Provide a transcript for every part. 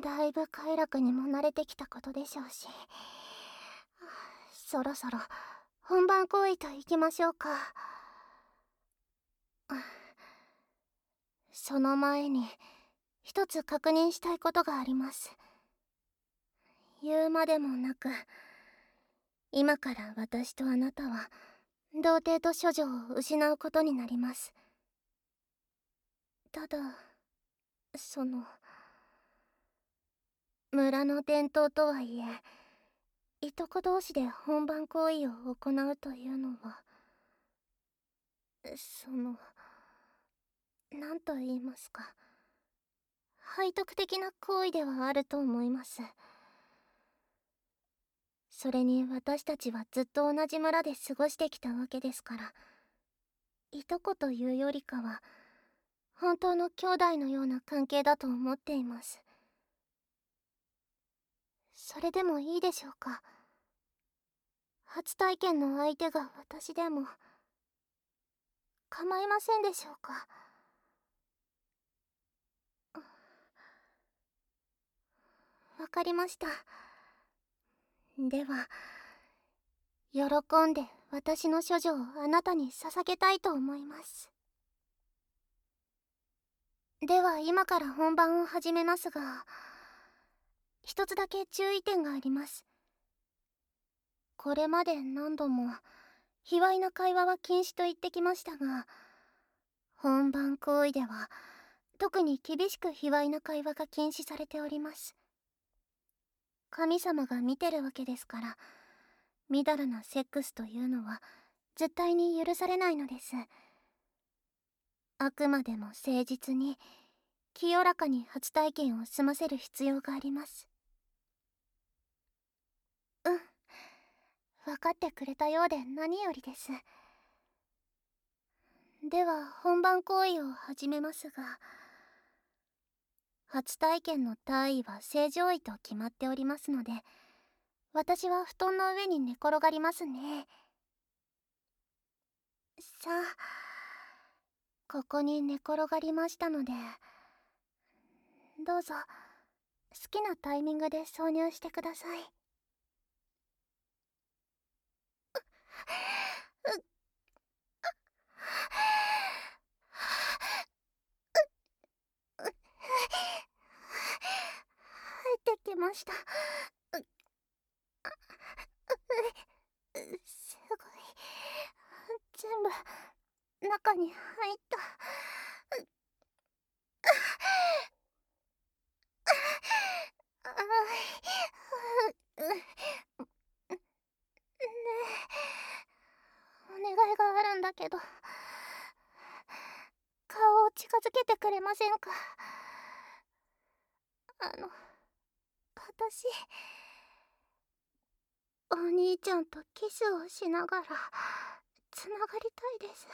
だいぶ快楽にも慣れてきたことでしょうし、そろそろ本番行為といきましょうか。その前に一つ確認したいことがあります。言うまでもなく、今から私とあなたは童貞と処女を失うことになります。ただ村の伝統とはいえ、いとこ同士で本番行為を行うというのは、何と言いますか、背徳的な行為ではあると思います。それに私たちはずっと同じ村で過ごしてきたわけですから、いとこというよりかは本当の兄弟のような関係だと思っています。それでもいいでしょうか。初体験の相手が私でも構いませんでしょうか。わかりました。では、喜んで私の処女をあなたに捧げたいと思います。では今から本番を始めますが、一つだけ注意点があります。これまで何度も卑猥な会話は禁止と言ってきましたが、本番行為では特に厳しく卑猥な会話が禁止されております。神様が見てるわけですから、みだらなセックスというのは絶対に許されないのです。あくまでも誠実に清らかに初体験を済ませる必要があります。分かってくれたようで何よりです。では本番行為を始めますが、初体験の体位は正常位と決まっておりますので、私は布団の上に寝転がりますね。さあ、ここに寝転がりましたので、どうぞ好きなタイミングで挿入してください。入ってきました。すごい、全部中に入った。お願いがあるんだけど、顔を近づけてくれませんか。私、お兄ちゃんとキスをしながらつながりたいです。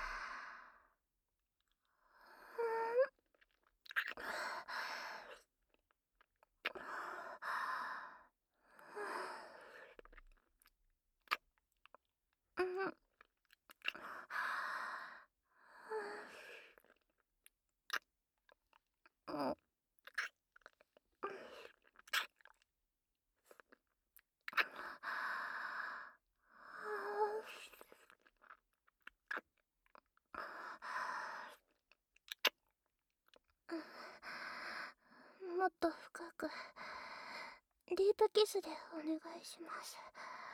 もっと深くディープキスでお願いします。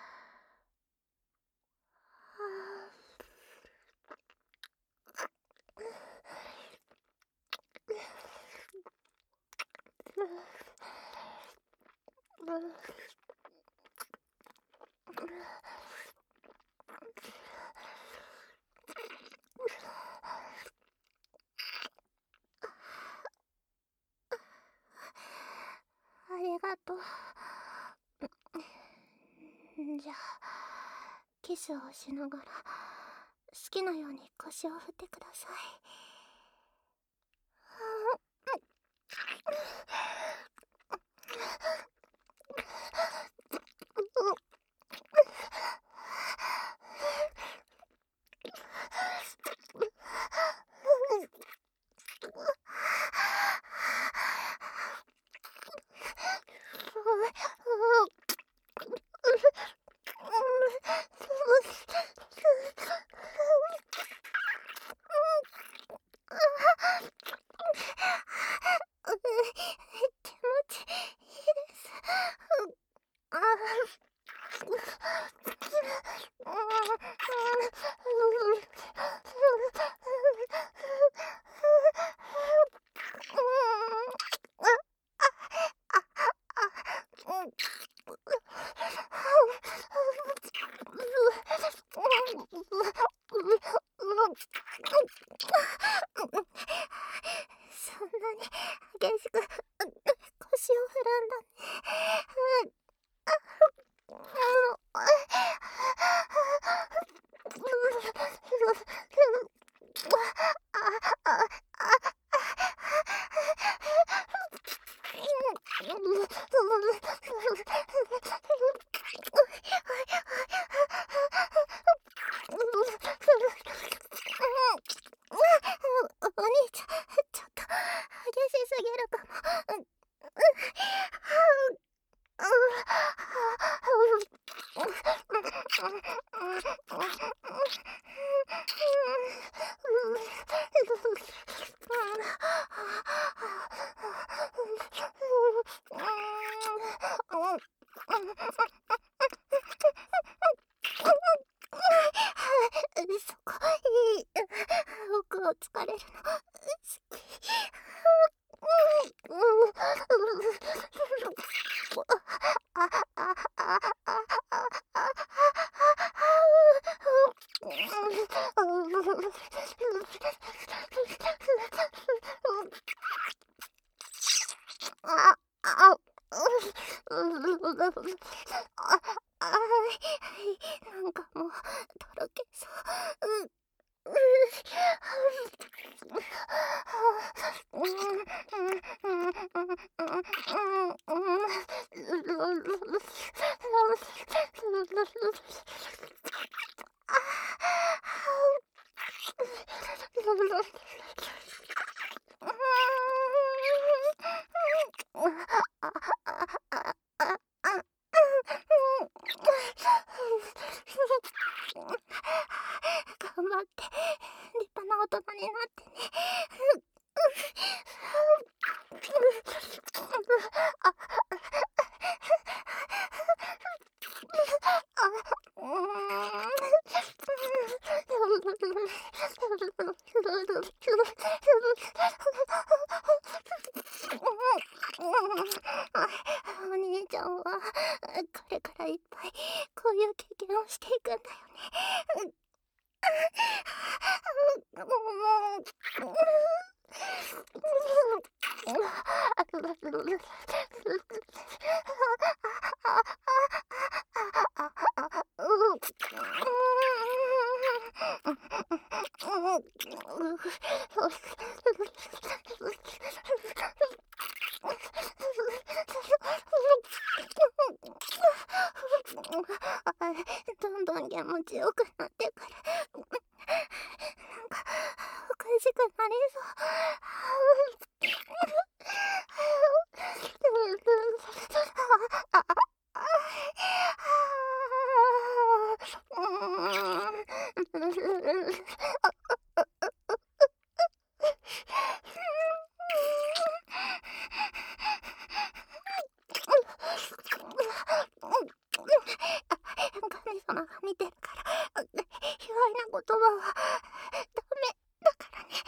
ありがとう。じゃあキスをしながら好きなように腰を振ってください。 に激しく腰を振るんだね。お兄ちゃん、ちょっと激しすぎるかも。そこいい。奥を疲れるの好き。なんかもうとろけそう。頑張って立派な大人になってね。お兄ちゃんはこれからいっぱいこういう経験をしていくんだよね。どんどん気持ちよくなってからなんかおかしくなりそう。神様が見てるから卑猥な言葉はダメだからね。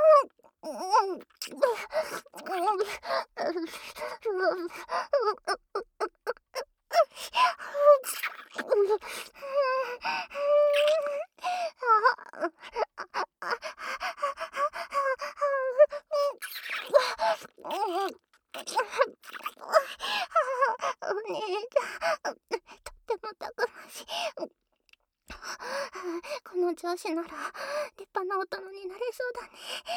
お兄ちゃん、とってもたくましい。この調子なら立派な大人になれそうだね。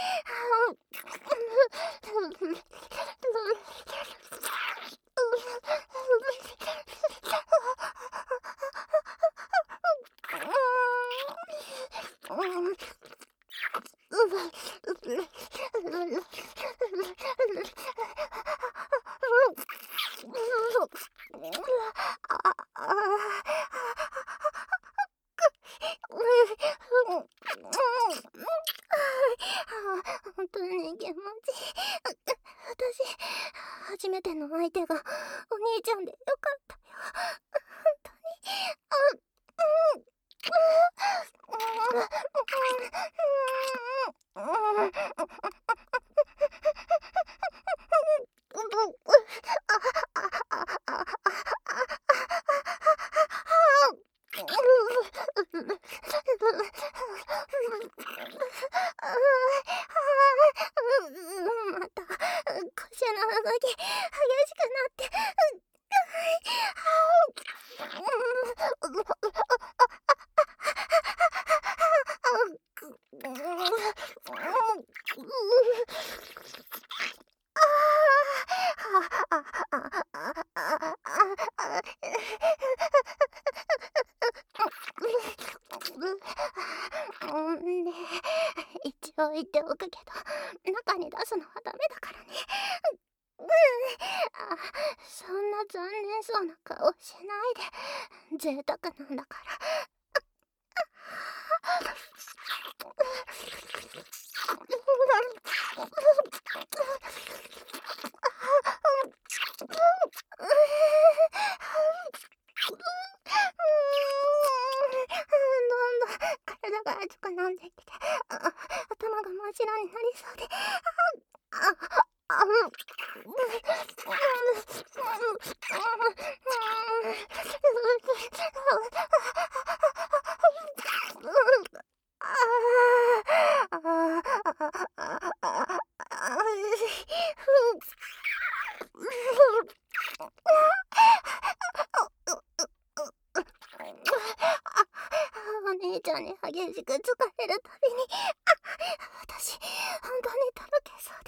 本当に気持ちいい。私、初めての相手がお兄ちゃんでよかったよ。本当に。また手の動き激しくなって、ねえ、一応言っておくけど、中に出すのはダメだからね。そんな残念そうな顔しないで。贅沢なんだから。どんどん体が熱くなってきて、頭が真っ白になりそうで、お姉ちゃんに激しく疲れるたびに、私本当にとろけそうで、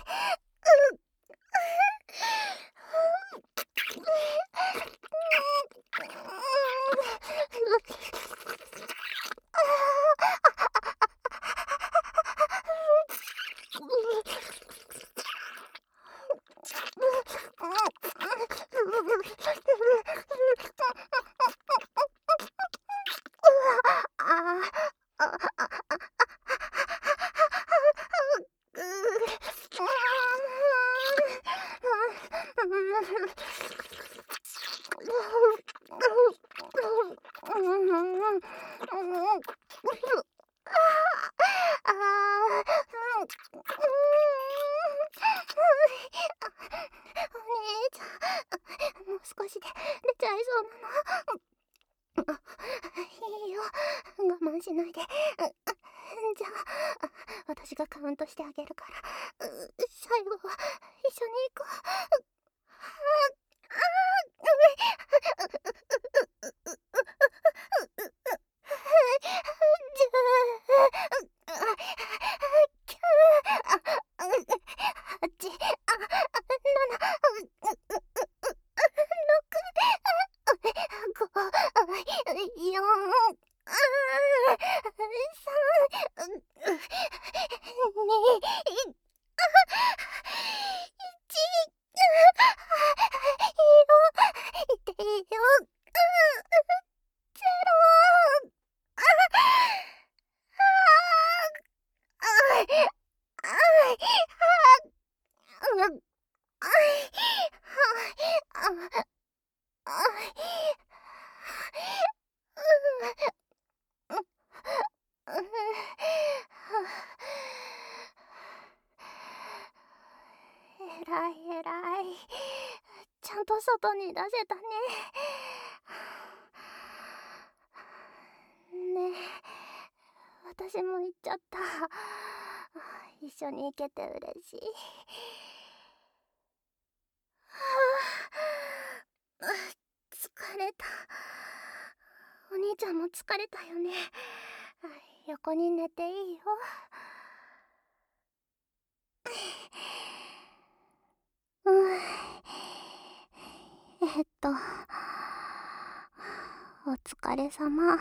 もう少しで出ちゃいそうなの。いいよ、我慢しないで。じゃあ、私がカウントしてあげるから、最後は一緒に行こう。えらいえらい。ちゃんと外に出せたね。ねえ、私も行っちゃった。一緒に行けて嬉しい。疲れた。お兄ちゃんも疲れたよね。横に寝ていいよ。うん。お疲れ様。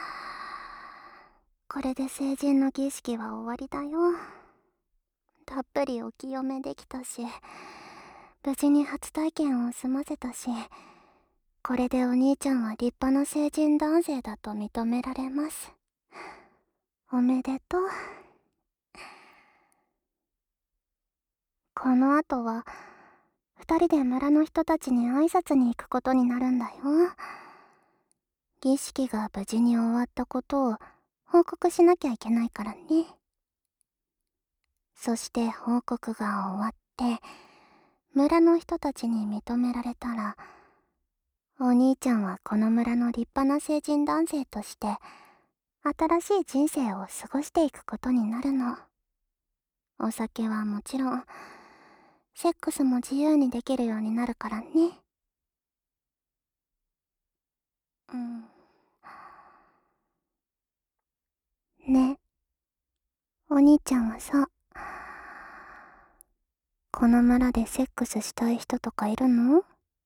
これで成人の儀式は終わりだよ。たっぷりお清めできたし、無事に初体験を済ませたし、これでお兄ちゃんは立派な成人男性だと認められます。おめでとう。この後は二人で村の人たちに挨拶に行くことになるんだよ。儀式が無事に終わったことを報告しなきゃいけないからね。そして報告が終わって村の人たちに認められたら、お兄ちゃんはこの村の立派な成人男性として新しい人生を過ごしていくことになるの。お酒はもちろん、 セックスも自由にできるようになるからね。うん。ね、お兄ちゃんはさ、この村でセックスしたい人とかいるの？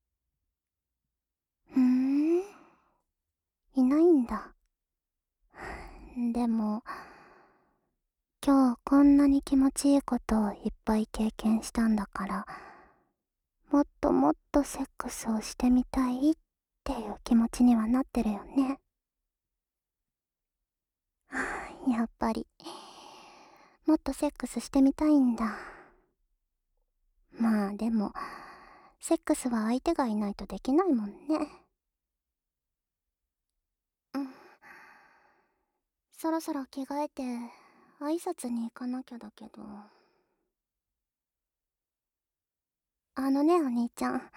いないんだ。でも、今日こんなに気持ちいいことをいっぱい経験したんだから、もっともっとセックスをしてみたいっていう気持ちにはなってるよね。やっぱり、もっとセックスしてみたいんだ。まあでも、セックスは相手がいないとできないもんね。うん。そろそろ着替えて、挨拶に行かなきゃだけど。あのね、お兄ちゃん。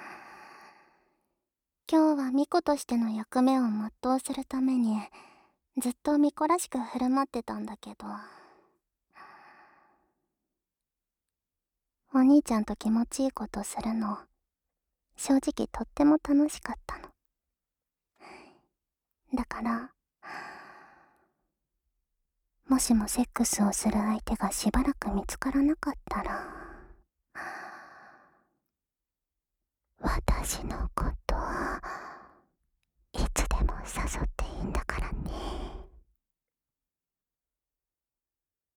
今日は巫女としての役目を全うするために、ずっと巫女らしく振る舞ってたんだけど、お兄ちゃんと気持ちいいことするの、正直とっても楽しかったの。だから、もしもセックスをする相手がしばらく見つからなかったら、私のこと